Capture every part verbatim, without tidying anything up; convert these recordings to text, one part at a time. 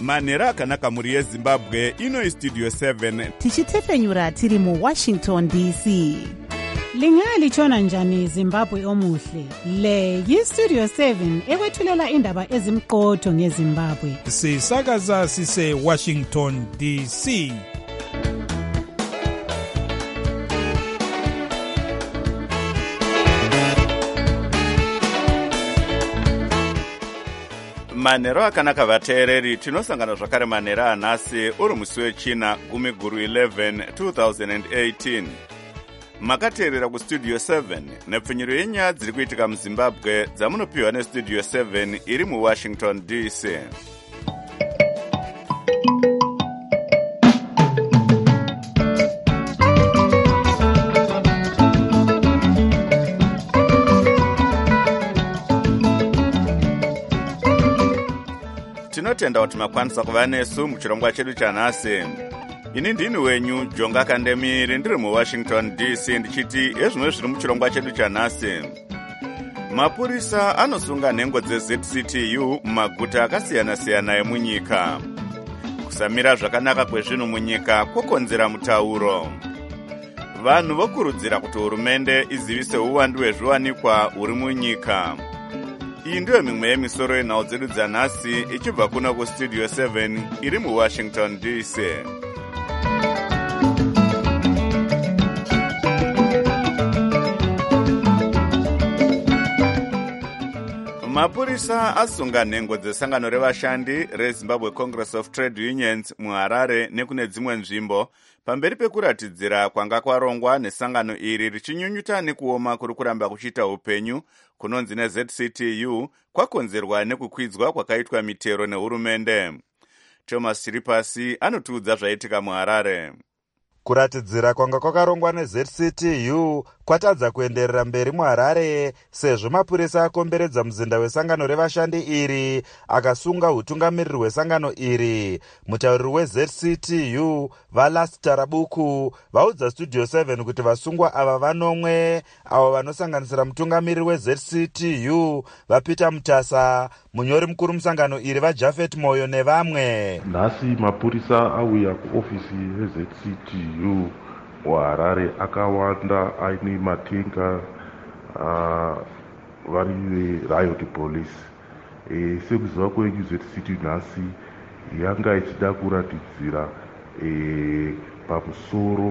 manhero akanaka mhuri yezimbabwe. Ino Studio seven tichitefenyura tiri mu Washington D C. Lingalitshona njani Zimbabwe omuhle? Le yi-Studio seven ekwethulela indaba ezimqotho ngeZimbabwe. Sisakaza sise Washington D C. manhero akanaka vateereri, tinosangana zvakare manhero anhasi uri musi wechina gumi guru eleven twenty eighteen. Makateerera kustudio seven nepfunyiro yenyaya dziri kuitika muzimbabwe dzamunopiwa nestudio seven iri muwashington D C. Tinotenda kuti makwanisa kuva nesu muchirongwa chedu chanhasi. Ini ndini wenyu Jonga Kandemiri, ndiri muWashington D C, ndichiti ezvimwe zviri muchirongwa chedu chanhasi. Mapurisa anosunga nhengo dze-Z C T U mumaguta akasiyana-siyana emunyika. Kusamira zvakanaka kwezvinhu munyika kwokonzera mutauro. Vanhu vokurudzira kuti hurumende izivise uwandu hwezviwanikwa uri munyika. Iyi ndiyo mimwe yemisoro yenhau dzedu dzanhasi ichibva kuno kustudio seven iri muWashington D C. Mapurisa asunga nhengo dzesangano revashandi reZimbabwe Congress of Trade Unions muHarare nekune dzimwe nzvimbo pamberi pekuratidzira kwanga kwarongwa nesangano iri richinyunyuta nekuoma kuri kuramba kuchiita upenyu kunonzi neZ C T U kwakonzerwa nekukwidzwa kwakaitwa mitero nehurumende. Thomas Chiripasi anotiudza zvaitika muHarare. Kuratidzira kwanga kwakarongwa neZ C T U kwatadza kuenderera mberi muHarare sezvo mapurisa akomberedza muzinda wesangano revashandi iri akasunga utungamiriri hwesangano iri. Mutauriri weZ C T U Valas Tarabuku vaudza Studio seven kuti vasungwa ava vanomwe avo vanosanganisira mutungamiriri weZ C T U vaPeter Mutasa, munyori mukuru musangano iri vaJafet Moyo nevamwe. Nhasi mapurisa auya kuofisi yeZ C T U muHarare akawanda aine matenga uh, vari veriot police. E, sekuziva kwenyu Z C T U nhasi yanga ichida kuratidzira e, pamusoro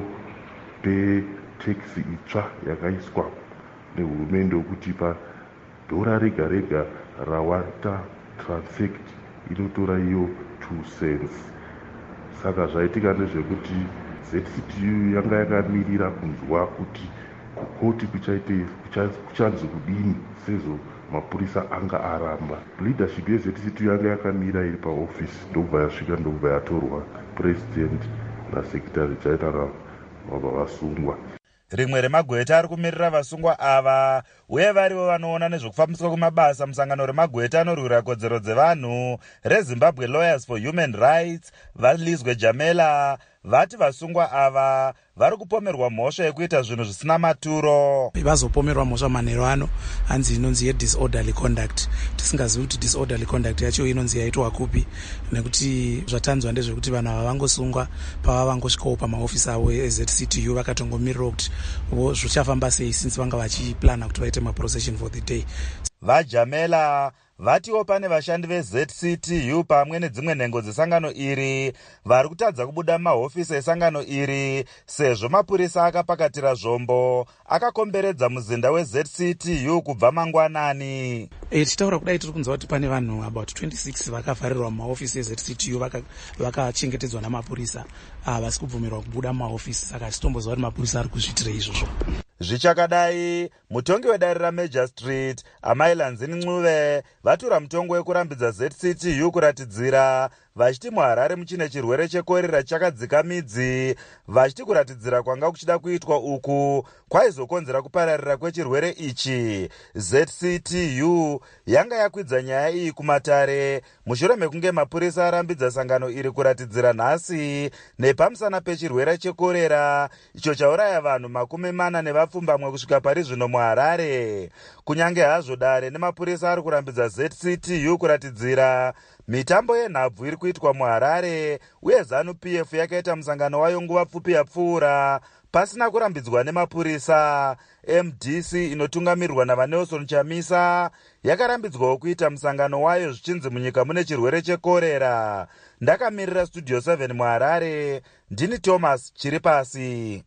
peteksi itsva yakaiswa nehurumende yokuti pa dhora rega rega rawata transect inotora iyo two cents. Saka zvaitika ndezvekuti Z C T U yanga yakamirira kunzwa kuti kukoti kuchaite kuchanzi kudini sezvo mapurisa anga aramba. Leadership yeZ C T U yanga yakamira iri paofisi ndobva yasvika ndobva yatorwa president nasekretary general vabva vasungwa. Rimwe remagweta ari kumirira vasungwa ava uye varivo vanoona nezvokufambiswa kumabasa musangano remagweta anorwira kodzero dzevanhu reZimbabwe Lawyers for Human Rights vaLizwe Jamela vati vasungwa ava vari kupomerwa mhosva yekuita zvinhu zvisina maturo. Vazopomerwa mhosva manhero ano hanzi inonzi ye-disorderly conduct. Tisingazivi kuti disorderly conduct yacho inonzi yaitwa kupi, nekuti zvatanzwa ndezvekuti vanhu ava vangosungwa pava vangosvikawo pamaofisi avo eZ C T U vakatongomirira kuti zvichafamba sei since vanga vachiplana kuti vaite maprocession for the day. VaJamela vatiwo pane vashandi veZ C T U pamwe nedzimwe nhengo dzesangano iri vari kutadza kubuda mahofisi esangano iri sezvo mapurisa akapakatira zvombo akakomberedza muzinda weZ C T U kubva mangwanani. E, tichitaura kudai tiri kunzwa kuti pane vanhu about twenty-six vakavharirwa mumahofisi eZ C T U vakachengetedzwa vaka namapurisa vasi kubvumirwa kubuda mumahofisi. Saka titomboziva kuti mapurisa ari kuzviitira izvozvo. Zvichakadai, mutongi wedare raMajor Street Amailanzini Ncube vatura mutongo wekurambidza Z C T U kuratidzira vachiti muHarare muchine chirwere chekorera chakadzika midzi, vachiti kuratidzira kwanga kuchida kuitwa uku kwaizokonzera kupararira kwechirwere ichi. Z C T U yanga yakwidza nyaya iyi kumatare mushure mekunge mapurisa arambidza sangano iri kuratidzira nhasi nepamusana pechirwere chekorera icho chauraya vanhu makumi mana nevapfumbamwe kusvika pari zvino muHarare. Kunyange hazvo dare nemapurisa ari kurambidza Z C T U kuratidzira, Mitambo yenhabvu iri kuitwa muHarare uye ZANU-P F yakaita musangano wayo nguva pfupi yapfuura pasina kurambidzwa nemapurisa. M D C inotungamirirwa naVanelson Chamisa yakarambidzwawo kuita musangano wayo zvichinzi munyika mune chirwere chekorera. Ndakamirira Studio seven muHarare, ndini Thomas Chiripasi.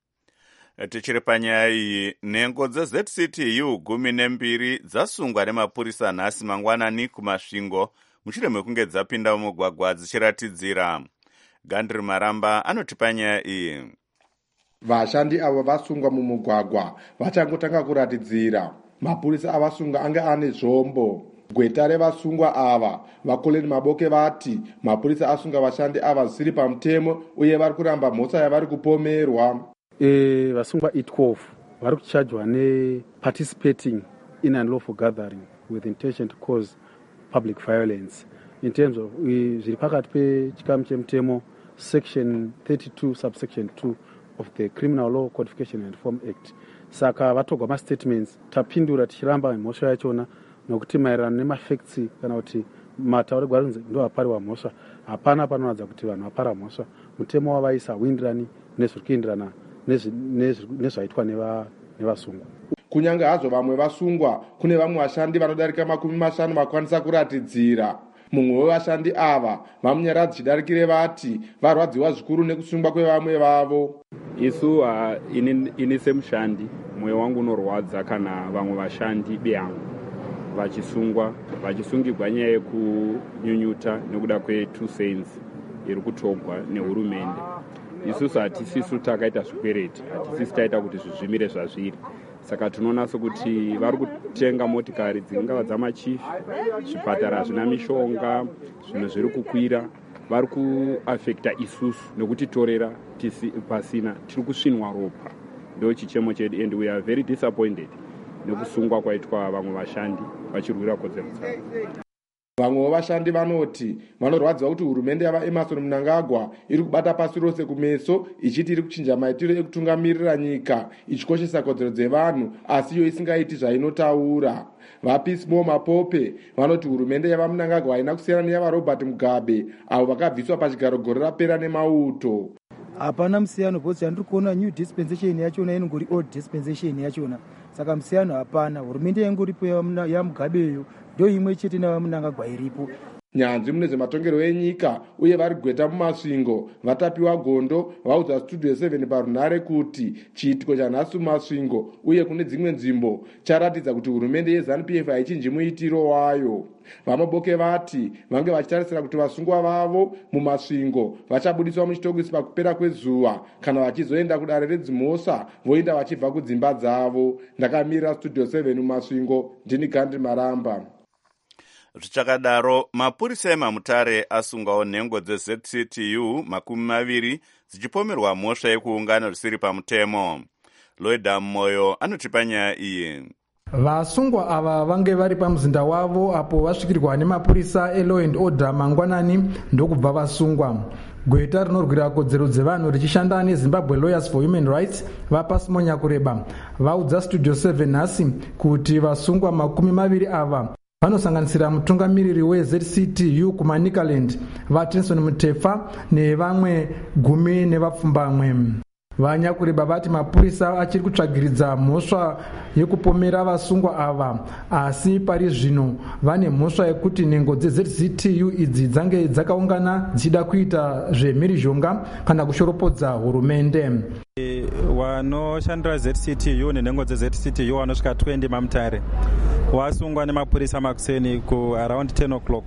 Tichiri panyaya iyi, nhengo dzeZ C T U gumi nembiri dzasungwa nemapurisa nhasi mangwanani kumasvingo mushure mekunge dzapinda mumugwagwa dzichiratidzira. Gandri Maramba anoti panyaya iyi. Vashandi avo vasungwa mumugwagwa vachangotanga kuratidzira. Mapurisa avasunga anga ane zvombo. Gweta revasungwa ava vakoleni Maboke vati mapurisa asunga vashandi ava zvisiri pamutemo uye vari kuramba mhosva yavari kupomerwa. E, vasungwa twelve vari kuchajwa ne participating in unlawful gathering with intention to cause public violence in terms of zviri pakati pechikamu chemutemo section thirty-two subsection two of the Criminal Law Codification and Reform Act. Saka vatogwa mastatements tapindura tichiramba mhosva yachona nokuti maererano nemafacts kana kuti mataurirwo arinzi ndo apariwa mhosva hapana panoratidza kuti vanhu vapara mhosva. Mutemo wavaisa hauindirani nezviri kuindirana nezvaitwa nevasungwa. Kunyange hazvo vamwe vasungwa kune vamwe vashandi vanodarika makumi mashanu vakwanisa kuratidzira. Mumwe wevashandi ava vamunyaradzi chidarikire vati varwadziwa zvikuru nekusungwa kwevamwe vavo. Isu uh, ini, ini semushandi mwoyo wangu unorwadza kana vamwe vashandi beyangu vachisungwa vachisungirwa nyaya yekunyunyuta nekuda kwe-two cents iri kutogwa nehurumende. Isusu hatisisu takaita zvikwereti, hatisisu taita kuti zvizvimire zvazviri. Saka tinoona sokuti vari kutenga motikari dzingava dzamachifi, zvipatara hazvina mishonga, zvinhu zviri kukwira, vari kuafekta isusu nokutitorera pasina, tiri kusvinwa ropa. Ndo chichemo chedu and we are very disappointed nekusungwa kwaitwa vamwe vashandi vachirwira kodzero dzavo. Vamwe vashandi vanoti vanorwadziwa kuti hurumende yava Emmerson Mnangagwa iri kubata pasi rose kumeso ichiti iri kuchinja maitiro ekutungamirira nyika ichikoshesa kodzero dzevanhu asi iyo isingaiti zvainotaura. VaPeacemore Mapope vanoti hurumende yava Mnangagwa haina kusiyana neyava Robert Mugabe avo vakabviswa pachigaro gore rapera nemauto. Hapana musiyano bhozi yandiri kuona new dispensation yachona inongori old dispensation yachona. Saka musiyano hapana. Hurumende yangoripo yaMugabeyo ndo imwe chete navaMnangagwa iripo. Nyanzvi mune zvematongero enyika uye vari gweta mumasvingo vatapiwa gondo vaudza Studio seven parunhare kuti chiitiko chanhasi mumasvingo uye kune dzimwe nzvimbo charatidza kuti hurumende yeZANU-P F haichinji muitiro wayo. Vamaboke vati vange vachitarisira kuti vasungwa vavo mumasvingo vachabudiswa muchitokisi pakupera kwezuva kana vachizoenda kudare redzimhosva voenda vachibva kudzimba dzavo. Ndakamirira Studio seven mumasvingo, ndini Gandhi Maramba. Zvichakadaro, mapurisa emaMutare asungwawo nhengo dzeZ C T U makumi maviri dzichipomerwa mhosva yekuungana zvisiri pamutemo. Loida Moyo anoti panyaya iyi. Vasungwa ava vange vari pamuzinda wavo apo vasvikirwa nemapurisa elaw and order mangwanani ndokubva vasungwa. Gweta rinorwira kodzero dzevanhu richishanda neZimbabwe Lawyers for Human Rights vaPeacemore Nyakureba vaudza Studio seven nhasi kuti vasungwa makumi maviri ava vanosanganisira mutungamiriri weZ C T U kuManicaland vaTenson Mutefa nevamwe gumi nevapfumbamwe. Vanyakureba vati mapurisa achiri kutsvagiridza mhosva yekupomera vasungwa ava, asi pari zvino vane mhosva yekuti nhengo dzeZ C T U idzi dzange dzakaungana dzichida kuita zvemhirizhonga kana kushoropodza hurumende. Vanoshandira Z C T U nenhengo dzeZ C T U vanosvika twenty maMutare wasungwa nemapurisa makuseni ku around ten o'clock.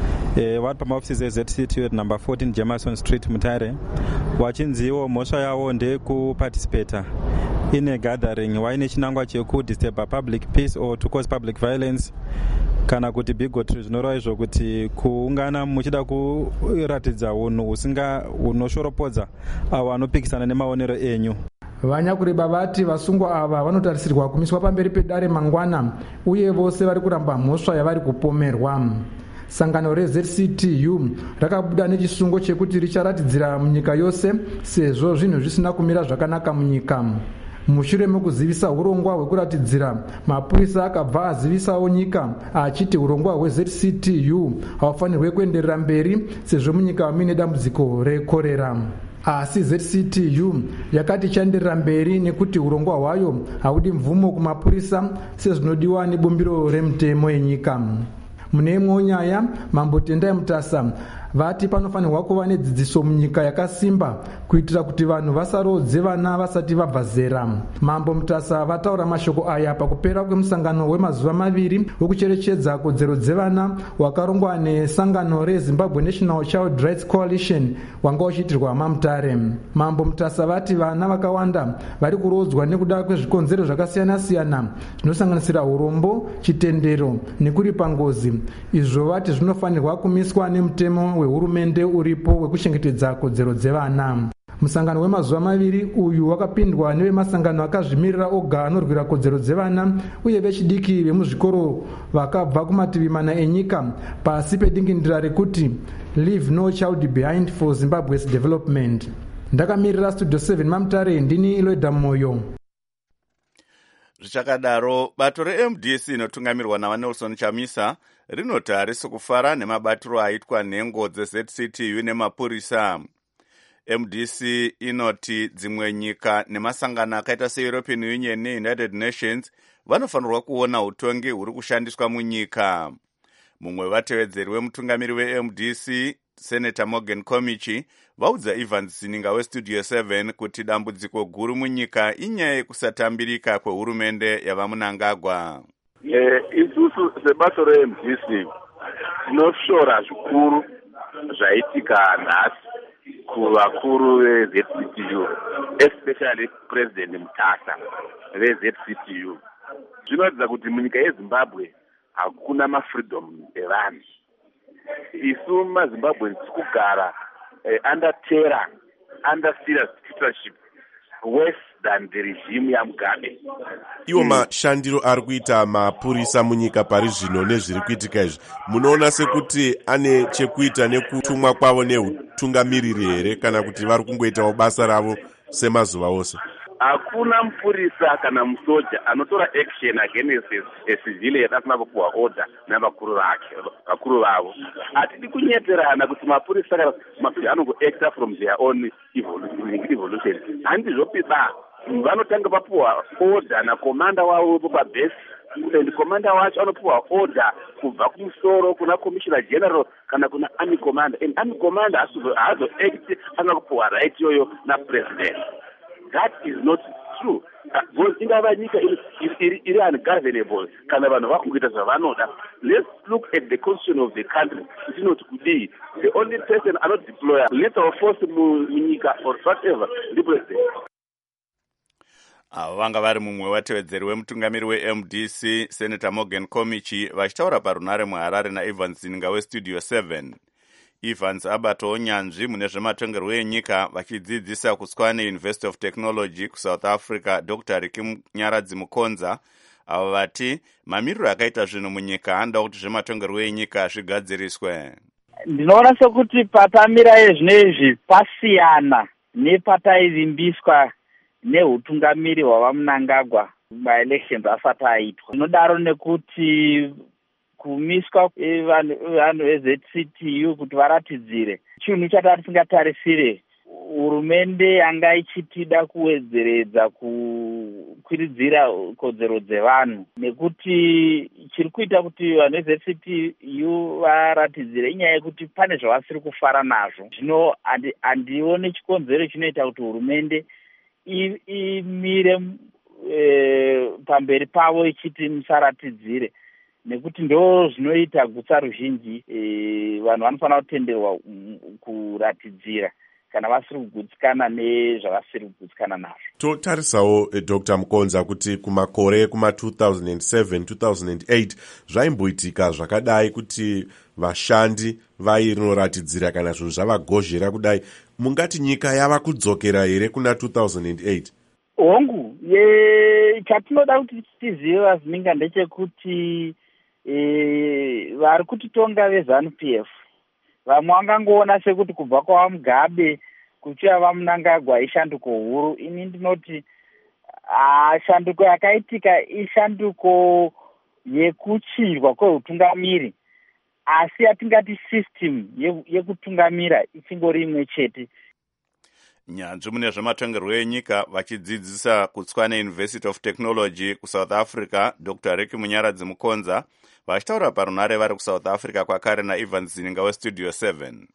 E, vari pamaofisi eZ C T U at number fourteen Jameson Street Mutare vachinziwo mhosva yavo ndekuparticipata in a gathering vaine chinangwa chekudisturb public peace or to cause public violence kana kuti bigotry, zvinoreva izvo kuti kuungana muchida kuratidza unhu husinga hunoshoropodza avo vanopikisana nemaonero enyu. Vanyakureba vati vasungwa ava vanotarisirwa kumiswa pamberi pedare mangwana uye vose vari kuramba mhosva yavari kupomerwa. Sangano reZ C T U rakabuda nechisungo chekuti richaratidzira munyika yose sezvo zvinhu zvisina kumira zvakanaka munyika. mushure mekuzivisa urongwa hwekuratidzira, mapurisa akabva azivisawo nyika achiti urongwa hwe-Z C T U haufanirwe kuenderera mberi sezvo munyika muine dambudziko rekorera. Asi Z C T U yakati ichanderera mberi nekuti urongwa hwayo haudi mvumo kumapurisa sezvinodiwa nebumbiro remutemo yenyika. Mune imwewo nyaya, Mambo Tendai Mutasa vati panofanirwa kuva nedzidziso munyika yakasimba kuitira kuti vanhu vasarodze vana vasati vabva zera. Mambo Mutasa vataura mashoko aya pakupera kwemusangano wemazuva maviri wekucherechedza kodzero dzevana wakarongwa nesangano reZimbabwe National Child Rights Coalition wanga uchiitirwa maMutare. Mambo Mutasa vati vana vakawanda vari kurodzwa nekuda kwezvikonzero zvakasiyana-siyana zvinosanganisira urombo, chitendero nekuripa ngozi. Izvo vati zvinofanirwa kumiswa nemutemo wehurumende uripo wekuchengetedza kodzero dzevana. Musangano wemazuva maviri uyu wakapindwa nevemasangano akazvimirira oga anorwira kodzero dzevana uye vechidiki vemuzvikoro vakabva kumativi mana enyika pasi pedingindira rekuti Leave No Child Behind for Zimbabwe's Development. Ndakamirira Studio seven maMutare, ndini Iloida Moyo. Zvichakadaro, bato re-M D C inotungamirwa naVaNelson Chamisa rinoti harisi kufara nemabatiro aitwa nhengo dze-Z C T U nemapurisa. M D C inoti dzimwe nyika nemasangano akaita se-European Union ne-United Nations vanofanirwa kuona utongi huri kushandiswa munyika. Mumwe vatevedzeri wemutungamiri we-M D C, Senator Morgan Komichi, vaudza Evans Sininga weStudio seven kuti dambudziko guru munyika inyaya yekusatambirika kwehurumende yavaMnangagwa. Eh, isusu sebato re-M D C tinoshora zvikuru zvaitika nhasi kuvakuru ve-Z C T U, especially President Mutasa ve-Z C T U. Zvinoratidza kuti munyika yeZimbabwe hakuna mafreedom evanhu. Isu maZimbabwe tikugara eh, under terror, under serious dictatorship, worse than the regime yaMugabe. Iwo mashandiro ari kuita mapurisa munyika pari zvino nezviri kuitika izvi, munoona sekuti ane chekuita nekutumwa kwavo neutungamiriri here kana kuti vari kungoitawo basa ravo semazuva ose? Hakuna mupurisa kana musoja anotora action against a civilian asina kupuwa order navakuru vake vakuru vavo. Hatidi kunyeterana kuti mapurisa kana masoja anongoacta from their own evolution. Handizvopiba, vanotanga vapuwa order nakomanda wavo pabase, and komanda wacho anopuwa order kubva kumusoro kuna commissioner general kana kuna army commander, and army commander hazoact asina kupuwa right yoyo na president. That is not true. Because ingava nyika iri ungovernable kana vanhu vakuita zvavanoda. Let's look at the constitution of the country. It's not kudi. The only person are not deploy lethal force munyika or whatever. The president. Avo vanga vari mumwe watevedzeri wemutungamiri we-M D C, Senator Morgan Komichi, vachitaura parunare muHarare naEvans Sininga weStudio seven. Evans abatawo nyanzvi mune zvematongerwo enyika vachidzidzisa kuswa neUniversity of Technology kuSouth Africa, Doctor Riki Nyaradzi Mukonza, avo vati mamiriro akaita zvinhu munyika anoda kuti zvematongerwo enyika zvigadziriswe. Ndinoona sekuti patamira ezvinezvi pasiyana nepataivimbiswa neutungamiri hwavaMnangagwa maelections asati aitwa. Ndinodaro nekuti kumiswa vanhu ve-Z C T U kuti varatidzire chinhu chatari tisingatarisire. Hurumende yanga ichitida kuwedzeredza kukwiridzira kodzero dzevanhu, nekuti chiri kuita kuti vanhu ve-Z C T U varatidzire inyaya yekuti pane zvavasiri kufara nazvo. Zvino handione chikonzero chinoita kuti hurumende imire pamberi pavo ichiti musaratidzire, nekuti ndo zvinoita gutsa ruzhinji. E, vanhu vanofanira kutenderwa kuratidzira kana vasiri kugutsikana nezvavasiri kugutsikana nazvo. Totarisawo eh, Doctor Mukonza kuti kumakore kuma two thousand seven two thousand eight zvaimboitika zvakadai kuti vashandi vairatidzira kana zvinhu zvavagozhera kudai. Mungati nyika yava kudzokera here kuna two thousand eight? Hongu, ye chatinoda kuti tizive vazininga ndechekuti e, vari kutitonga ve-ZANU P F vamwe vangangoona sekuti kubva kwavaMugabe kuchiva vaMnangagwa ishanduko huru. Ini ndinoti Ah, shanduko yakaitika ishanduko yekuchinjwa kweutungamiri, asi atingati system yekutungamira ichingori imwe chete. Nyanzvi mune zvematongerwo enyika vachidzidzisa kutswa neUniversity of Technology kuSouth Africa, Doctor Ricky Munyaradzi Mukonza, vachitaura parunare vari kuSouth Africa kwakare naEvans Zininga weStudio seven.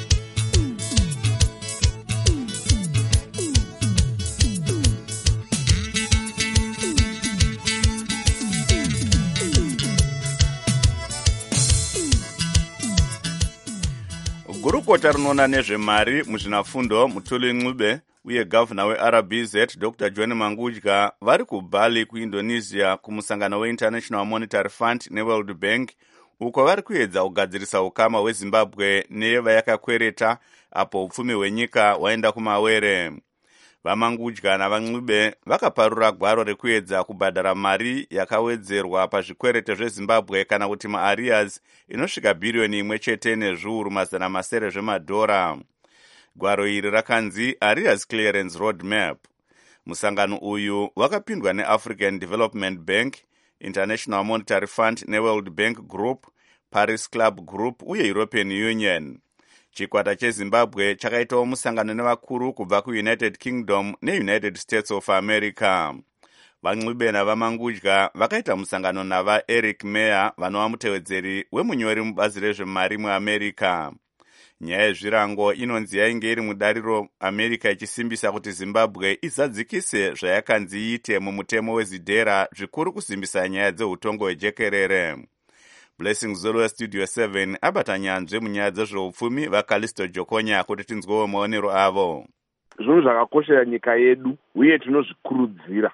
Gurukota rinoona nezvemari muzvinafundo Mutuli Ncube uye gavana weR B Z Doctor John Mangudya vari kuBali kuIndonesia kumusangano weInternational Monetary Fund neWorld Bank, uko vari kuedza kugadzirisa ukama hweZimbabwe nevayakakwereta apo upfumi hwenyika waenda kumawere. VaMangudya navaNcube vakaparura gwaro rekuedza kubhadhara mari yakawedzerwa pazvikwerete zveZimbabwe kana kuti maarias inosvika bhiriyoni imwe chete nezviuru mazana masere zvemadhora. Gwaro iri rakanzi Arias Clearance Roadmap. Musangano uyu wakapindwa neAfrican Development Bank, International Monetary Fund neWorld Bank Group, Paris Club Group uye European Union. Chikwata cheZimbabwe chakaitawo musangano nevakuru kubva kuUnited Kingdom neUnited States of America. VaNcube navaMangudya vakaita musangano navaEric Meyer vanova mutevedzeri wemunyori mubazi rezvemari muAmerica. Nyaya yezvirango inonzi yainge iri mudariro America ichisimbisa kuti Zimbabwe izadzikise zvayakanzi iite mumutemo wezidhera zvikuru kusimbisa nyaya dzeutongo hwejekerere. Blessing Zulu weStudio seven abata nyanzve munyaya dzezveupfumi vaCalisto Jokonya kuti tinzwewo maonero avo. Zvinhu zvakakoshera nyika yedu uye tinozvikurudzira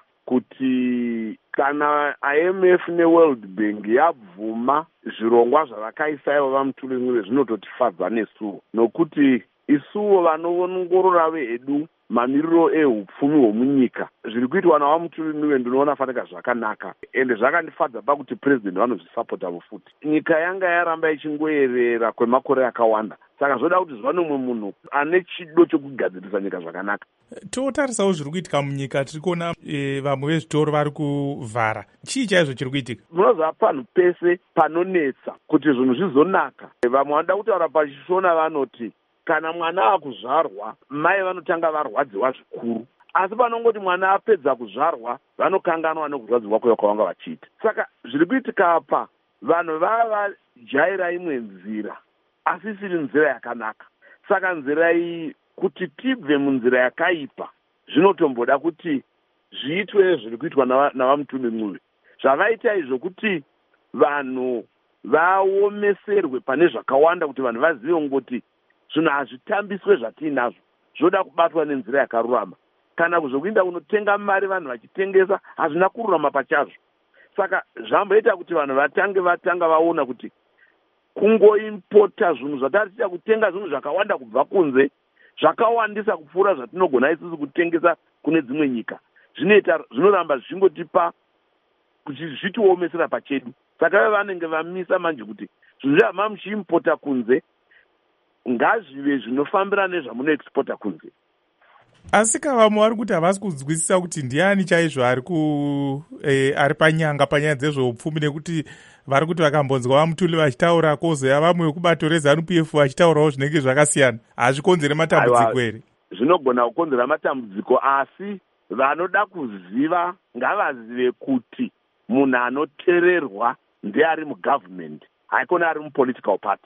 kuti kana I M F neWorld Bank yabvuma zvirongwa zvavakaisa ivo vaMutuli Ncube zvinototifadza nesuwo, nokuti isuwo vanoongorora vedu mamiriro ehupfumi hwomunyika zviri kuitwa navaMutuli Ncube ndinoona fanika zvakanaka, ende zvakandifadza pakuti president vanozvisapota futi. Nyika yanga yaramba ichingoerera kwemakore akawanda, saka zvoda kuti zvano mumwe munhu ane chido chokugadzirisa nyika zvakanaka. Totarisawo zviri kuitika munyika, tiri kuona e, vamwe vezvitoro vari kuvhara. Chii chaizvo chiri kuitika? Munoziva panhu pese panonetsa kuti zvinhu zvizonaka, vamwe vanoda kutaura pachishona vanoti kana mwana akuzvarwa mai vanotanga varwadziwa zvikuru, asi panongoti mwana apedza kuzvarwa vanokanganwa nekurwadziwa kwayo kwavanga vachiita. Saka zviri kuitika apa, vanhu vava jaira imwe nzira asi isiri nzira yakanaka. Saka nzira iyi kuti tibve munzira yakaipa zvinotomboda kuti zviitwe zviri kuitwa navaMutuli Ncube. Zvavaita izvo kuti vanhu vaomeserwe pane zvakawanda, kuti vanhu vazive ngoti zvinhu hazvitambiswe zvatiinazvo, zvoda kubatwa nenzira yakarurama. Kana kuzokuinda kunotenga mari vanhu vachitengesa hazvina kururama pachazvo. Saka zvamboita kuti vanhu vatange vatanga vaona kuti kungoimpota zvinhu zvatatiita kutenga zvinhu zvakawanda kubva kunze zvakawandisa kupfuura zvatinogona isusu kutengesa kune dzimwe nyika, zvinoita zvinoramba zvichingotipa kuti zvitiomesera pachedu. Saka vanenge vamisa manje kuti zvinhu zvama muchiimpota kunze ngazvive zvinofambira nezvamunoexpota kunze. Asi kavamwe vari kuti havasi kunzwisisa kuti ndiani chaizvo ari ku e, ari panyanga panyaya dzezveupfumi, nekuti vari kuti vakambonzwa vaMutuli vachitaura kozoya vamwe vekubato reZANU-P F vachitaurawo zvinenge zvakasiyana. Hazvikonzere matambudziko here? Zvinogona kukonzera matambudziko, asi vanoda kuziva ngavazive kuti munhu anotererwa ndeari mugovernment, haikona ari mupolitical party.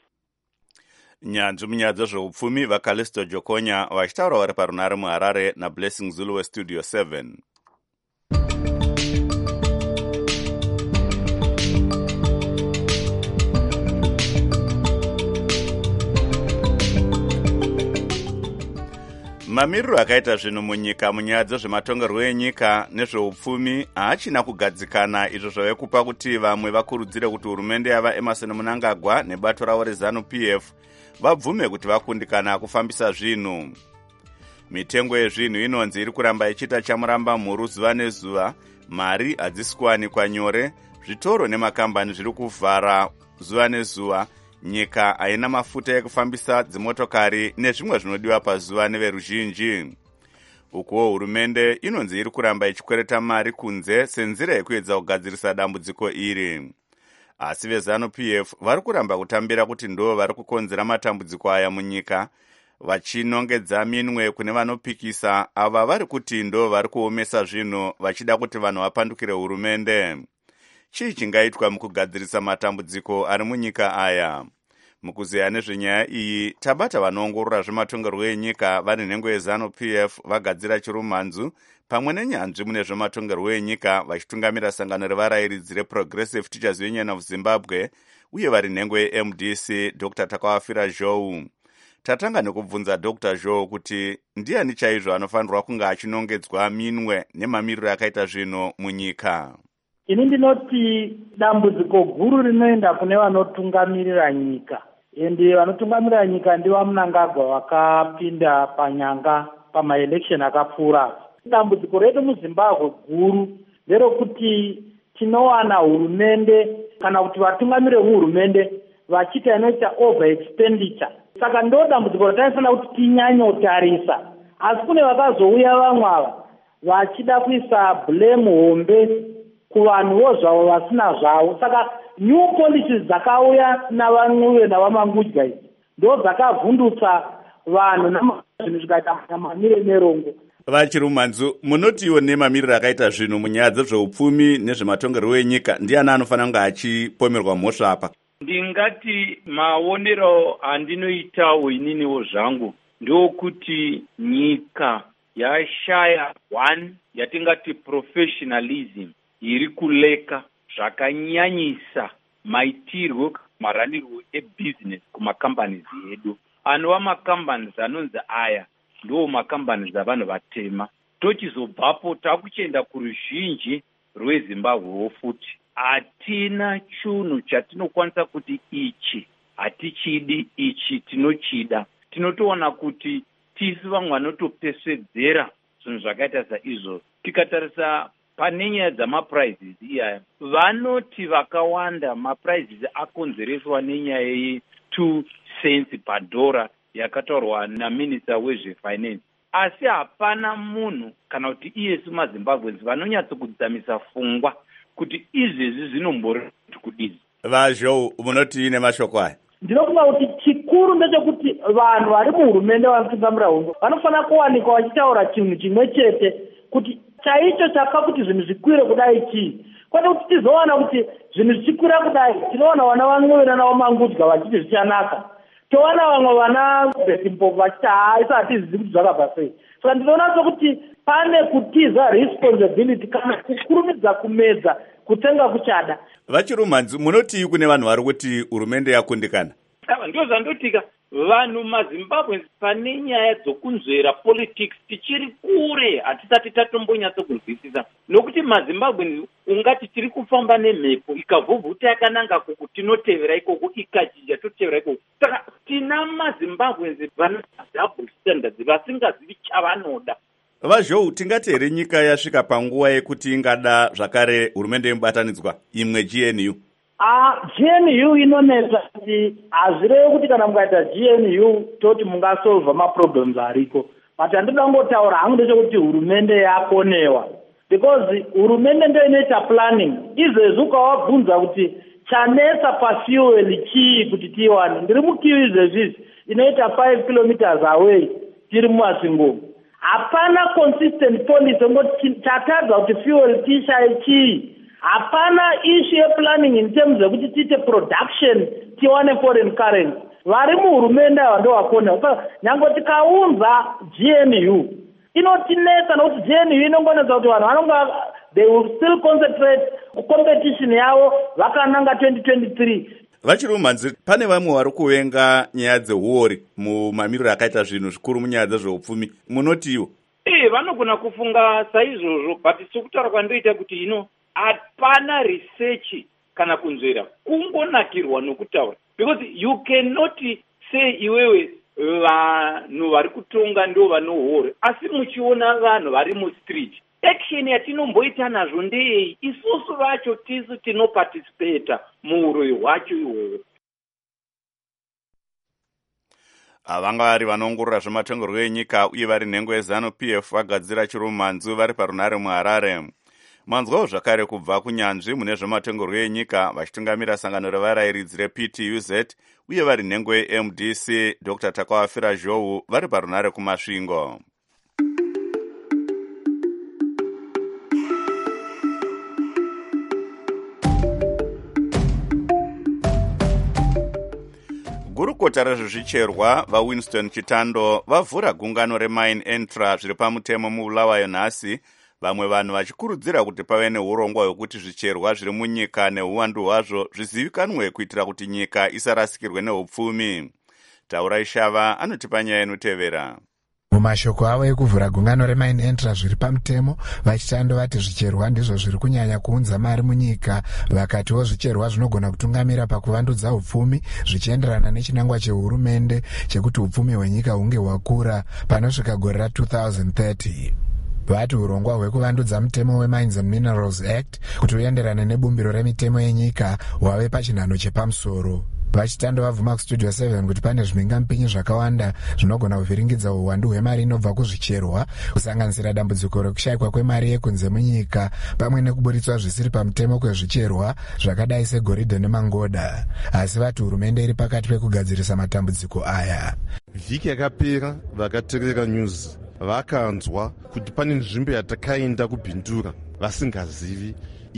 Nyanzvi munyaya dzezveupfumi vaCalisto Jokonya vachitaura vari parunare muHarare naBlessing Zulu weStudio seven. Mamiriro akaita zvinhu munyika munyaya dzezvematongerwo enyika nezveupfumi haachina kugadzikana, izvo zvave kupa kuti vamwe vakurudzire kuti hurumende yava Emerson Mnangagwa nebato ravo reZANU-P F vabvume kuti vakundikana kufambisa zvinhu. Mitengo yezvinhu inonzi iri kuramba ichiita chamuramba mhuru zuva nezuva, mari hadzisi kuwanikwa nyore, zvitoro nemakambani zviri kuvhara zuva nezuva, nyika haina mafuta ekufambisa dzimotokari nezvimwe zvinodiwa pazuva neveruzhinji. ukuwo hurumende inonzi iri kuramba ichikwereta mari kunze senzira yekuedza kugadzirisa dambudziko iri. Asi veZANU-P F vari kuramba kutambira kuti ndo vari kukonzera matambudziko aya munyika, vachinongedza minwe kune vanopikisa ava vari kuti ndo vari kuomesa zvinhu vachida kuti vanhu vapandukire hurumende. Chii chingaitwa mukugadzirisa matambudziko ari munyika aya? Mukuzeya nezvenyaya iyi tabata vanoongorora zvematongerwo enyika vari nhengo yeZANU-P F vagadzira chirumanzu pamwe nenyanzvi mune zvematongerwo enyika vachitungamira sangano revarairidzi reProgressive Teachers Union of Zimbabwe uye vari nhengo yeM D C Doctor Takawafira Zhou. Tatanga nekubvunza Doctor Zhou kuti ndiani chaizvo anofanirwa kunge achinongedzwa minwe nemamiriro akaita zvinhu munyika. Ini ndinoti dambudziko guru rinoenda kune vanotungamirira nyika. Endi vanotungamirira nyika ndivo Mnangagwa vakapinda panyanga pamaelection akapfuura. Dambudziko redu muZimbabwe guru nderokuti tinowana hurumende kana kuti vatungamiriri vehurumende vachiita inoita over expenditure. Saka ndo dambudziko ratinofanira kuti tinyanyotarisa. Asi kune vakazouya vamwe ava vachida kuisa blame hombe kuvanhuwo zvavo vasina zvavo. Saka new policies dzakauya navaNcuve navamangudya idzi ndo dzakavhundutsa vanhu namazvinhu zvikaita mamire nerongo. Vachirumanzu, munotiwo nemamiriro akaita zvinhu munyaya dzezveupfumi nezvematongerwo enyika, ndiani anofanira kunge achipomerwa mhosva apa? Ndingati maonero andinoitawo ininiwo zvangu ndokuti nyika yashaya one yatingati professionalism iri kuleka zvakanyanyisa maitirwo maranirwo ebusiness kumacompanies edu. Anova macompanies anonzi aya ndo macompanies avanhu vatema. Tochizobvapo takuchenda kuruzhinji rweZimbabwe futi. Hatina chunhu chatinokwanisa kuti ichi hatichidi, ichi tinochida. Tinotoona kuti tisu vamwe vanotopesvedzera zvinhu zvakaita saizvo. Tikatarisa pane nyaya dzamaprizes iyaya, vanoti vakawanda maprizes akonzereswa nenyaya ye2 cents padhora yakataurwa naminista wezvefinance. Asi hapana munhu kana kuti iyesu maZimbabweans vanonyatsokudzamisa pfungwa kuti izvezvi zvinombori kudini. Vazhou, munoti nemashoko aya? Ndinofunga kuti chikuru ndechekuti vanhu vari muhurumende vanotungamira hondo vanofanira kuwanikwa vachitaura chinhu chimwe chete kuti chaicho chaka kuti zvinhu zvikwire kudai chii. Kwete kuti tizowana kuti zvinhu zvichikwira kudai tinoona vana vaNcuve navamangudya vachiti zvichanaka, towana vamwe vana Besimpofu vachiti haisa hatizivi kuti zvakabva sei. Saka ndinoona sokuti pane kutiza responsibility kana kukurumidza kumedza kutenga kuchada. Vachirumanzu, munotii kune vanhu vari kuti hurumende yakundikana? Ndo zvandotika vanhu maZimbabwe pane nyaya dzokunzvera politics tichiri kure hatisati tatombonyatsokunzwisisa, nokuti maZimbabwe ungati tiri kufamba nemhepo ikavhuvhuta yakananga kuku tinotevera ikoko, ikajija totevera ikoko. Saka tina maZimbabwe vana double standards vasingazivi chavanoda. Vazhou, tingati here nyika yasvika panguva yekuti ingada zvakare hurumende yemubatanidzwa imwe G N U? Ah, G N U inonetsa kuti hazvirevi kuti kana mukaita G N U toti mungasolva maproblems ariko. But handinoda kungotaura hangu ndechekuti hurumende yakonewa. Because hurumende ndio inoita planning. Izvezvi ukavabvunza kuti chanetsa pafuel chii kuti tiwane. Ndiri mukiwi izvezvi inoita five kilometers away tiri mumasvingo. Hapana consistent policy ngoti tatadza kuti fuel tishaye chii. Hapana issue ye-planning in terms yekuti tiite production tiwane foreign currency. Vari muhurumende ava ndo vakona. Nyange tikaunza G N U inotinetsa nokuti G N U inongonetsa kuti vanhu vanonga they will still concentrate competition yavo vakananga twenty twenty-three. Vachirumanzi, pane vamwe vari kuvenga nyaya dzehuori mumamiriro akaita zvinhu zvikuru munyaya dzezveupfumi, munotiwo? Eh, vanogona kufunga saizvozvo, but sekutaura kwandoita kuti ino hapana research kana kunzvera, kungonakirwa nokutaura. Because you cannot say iwewe vanhu vari kutonga ndo vanohori, asi muchiona vanhu vari mustreet. Action yatinomboita nazvo ndeyei, isusu vacho tisu tinoparticipata muuroi hwacho ihwohwo. vanga vari vanoongorora zvematongerwo enyika uye vari nhengo yeZanu-P F vagadzira chirumanzu vari parunare muHarare. Manzwawo zvakare kubva kunyanzvi mune zvematongerwo enyika vachitungamira sangano revarayiridzi reP T U Z uye vari nhengo yeM D C Dr Takawafira Zhou vari parunare kumasvingo. Gurukota rezvezvicherwa vaWinston Chitando vavhura gungano reMine Entra zviri pamutemo muBulawayo nhasi, vamwe vanhu vachikurudzira kuti pave neurongwa hwekuti zvicherwa zviri munyika neuwandu hwazvo zvizivikanwe kuitira kuti nyika isarasikirwe neupfumi. Taura Ishava anotipa nyaya inotevera. Mumashoko avo ekuvhura gungano reMine Entra zviri pamutemo, vaChitando vati zvicherwa ndizvo zviri kunyanya kuunza mari munyika, vakatiwo zvicherwa zvinogona kutungamira pakuvandudza upfumi zvichienderana nechinangwa chehurumende chekuti upfumi hwenyika hunge hwakura panosvika gore ra two thousand thirty. Vati urongwa hwekuvandudza mutemo weMines and Minerals Act kuti uenderane nebumbiro remitemo yenyika hwave pachinhano chepamusoro. VaChitando vabvuma kustudio seven kuti pane zvimhingampinyi zvakawanda zvinogona kuvhiringidza uwandu hwemari inobva kuzvicherwa, kusanganisira dambudziko rekushayikwa kwemari yekunze munyika pamwe nekuburitswa zvisiri pamutemo kwezvicherwa zvakadai segoridhe nemangoda. Asi vati hurumende iri pakati pekugadzirisa matambudziko aya. Vhiki yakapera vakateerera news vakanzwa kuti pane nzvimbo yatakaenda kubhindura vasingazivi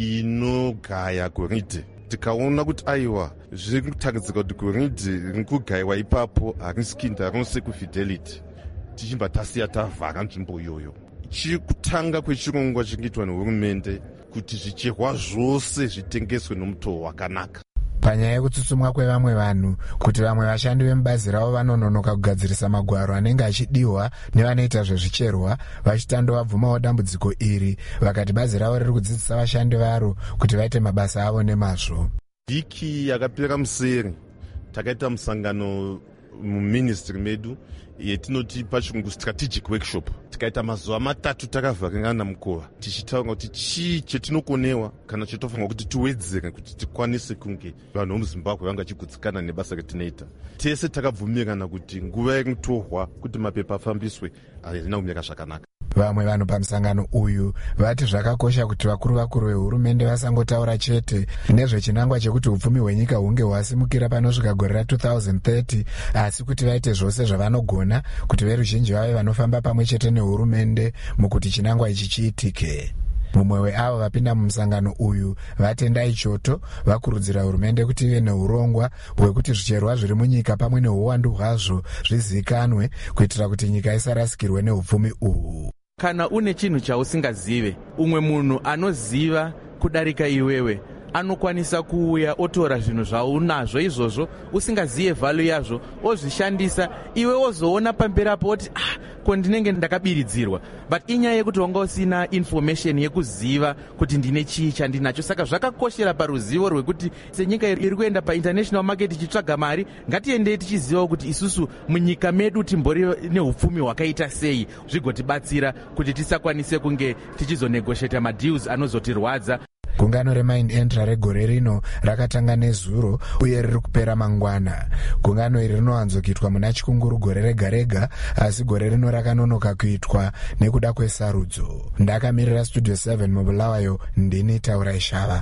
inogaya goridhe. Tikaona kuti aiwa zviri kutakidzika kuti goridhe riri kugayiwa ipapo hariskinda ronse kuFidelity, tichibva tasiya tavhara nzvimbo iyoyo. Chiri kutanga kwechirongwa chinoitwa nehurumende kuti zvicherwa zvose zvitengeswe nomutoo wakanaka. Panyaya yekutsutsumwa kwevamwe vanhu kuti vamwe vashandi vemubazi ravo vanononoka kugadzirisa magwaro anenge achidiwa nevanoita zvezvicherwa, vaChitando vabvumawo dambudziko iri, vakati bazi ravo riri kudzidzisa vashandi varo kuti vaite mabasa avo nemazvo. Vhiki yakapera musere takaita musangano muministry medu yetinoti pachirungu strategic workshop. Tikaita mazuva matatu takavharirana mukova tichitaura kuti chii chetinokonewa kana chetofanirwa kuti tiwedzere kuti tikwanise kunge vanhu vomuZimbabwe vanga vachigutsikana nebasa retinoita. Tese takabvumirana kuti nguva inotorwa kuti mapepa afambiswe harina kumira zvakanaka. Vamwe vanhu pamusangano uyu vati zvakakosha kuti vakuru vakuru vehurumende vasangotaura chete nezvechinangwa chekuti upfumi hwenyika hunge hwasimukira panosvika gore ra two thousand thirty, asi kuti vaite zvose zvavanogona kuti veruzhinji vave vanofamba pamwe chete nehurumende mukuti chinangwa ichi chiitike. Mumwe weavo vapinda mumusangano uyu vatendai Choto vakurudzira hurumende kuti ive neurongwa hwekuti zvicherwa zviri munyika pamwe neuwandu hwazvo zvizivikanwe kuitira kuti nyika isarasikirwe neupfumi uhwu. Kana une chinhu chausingazive, umwe munhu anoziva kudarika iwewe anokwanisa kuuya otora zvinhu zvaunazvo izvozvo usingazive value yazvo ozvishandisa, iwe wozoona pamberi apo kuti ah, ko ndinenge ndakabiridzirwa, but inyaya yekuti wanga usina information yekuziva kuti ndine chii chandinacho. Saka zvakakoshera paruzivo rwekuti senyika iri kuenda painternational market ichitsvaga mari, ngatiendei tichizivawo kuti isusu munyika medu timbori neupfumi hwakaita sei, zvigotibatsira kuti tisakwanise kunge tichizonegotiata madeals anozotirwadza. Gungano reMine Entra regore rino rakatanga nezuro uye riri kupera mangwana. Gungano iri rinowanzokuitwa muna Chikunguru gore rega rega, asi gore rino rakanonoka kuitwa nekuda kwesarudzo. Ndakamirira Studio seven muBulawayo, ndini Taura Ishava.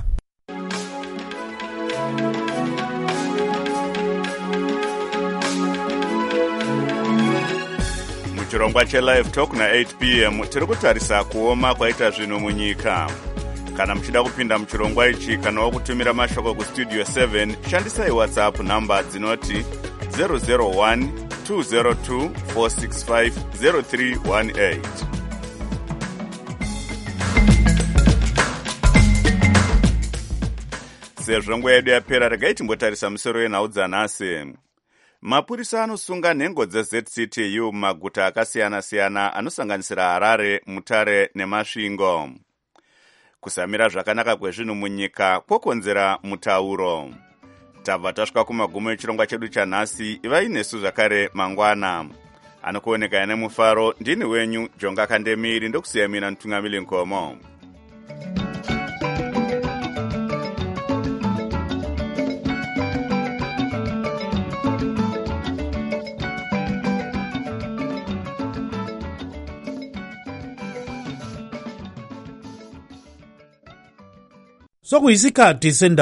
Muchirongwa cheLive Talk na eight p m tiri kutarisa kuoma kwaita zvinhu munyika. Kana muchida kupinda muchirongwa ichi kana wakutumira mashoko kustudio seven, shandisai WhatsApp namba dzinoti zero zero one two zero two four six five zero three one eight. Sezvo nguva yedu yapera, regai timbotarisa musoro yenhau dzanhasi. Mapurisa anosunga nhengo dzeZ C T U mumaguta akasiyana-siyana anosanganisira Harare, Mutare neMasvingo. Kusamira zvakanaka kwezvinhu munyika kwokonzera mutauro. Tabva tasvika kumagumo echirongwa chedu chanhasi. Ivai nesu zvakare mangwana. Anokuoneka nemufaro, ndini wenyu Jonga Kandemiri, ndokusiya mina Ntungamili Nkomo. sokuyisikhathi sendaba